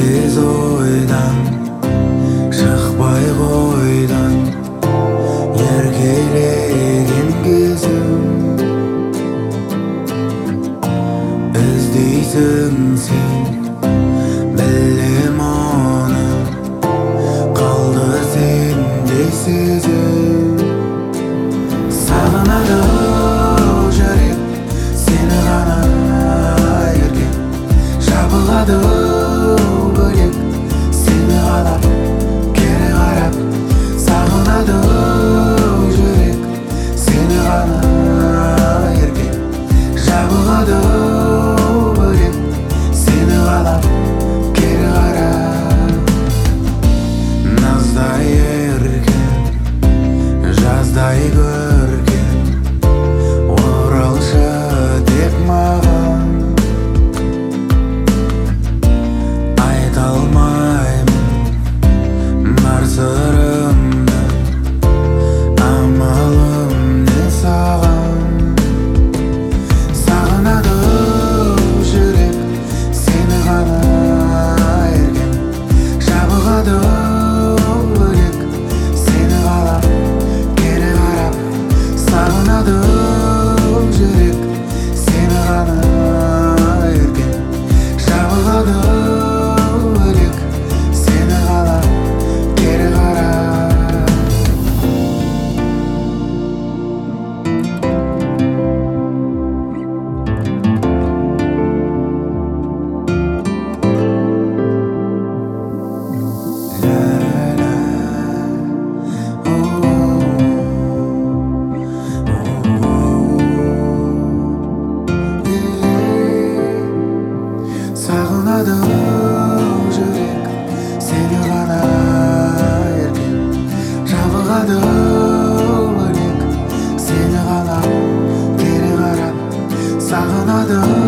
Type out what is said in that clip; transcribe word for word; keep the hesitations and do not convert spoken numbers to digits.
тез ойдан шықпай қойдан еркелеген кезім іздейсің сен білем оны қалды сенде сезім сағынады жүрек сені ғана еркем жабылады бөлек сені қалап кері қарап сағынады жүрек сені ғана еркем жабылады бөлек сені қалап кері қарап наздай еркем жаздай көркем оралшы тек маған айта алмаймын бар сырымды амалым не саған сағынады жүрек сені ғана еркем жабығады бөлек сені қалап кері қарап сағынады жүрек сені ғана еркем жабығады бөлек сені қалап кері қарап сағынады жүрек сені ғана еркем жабығады бөлек сені қалап кері қарап сағынады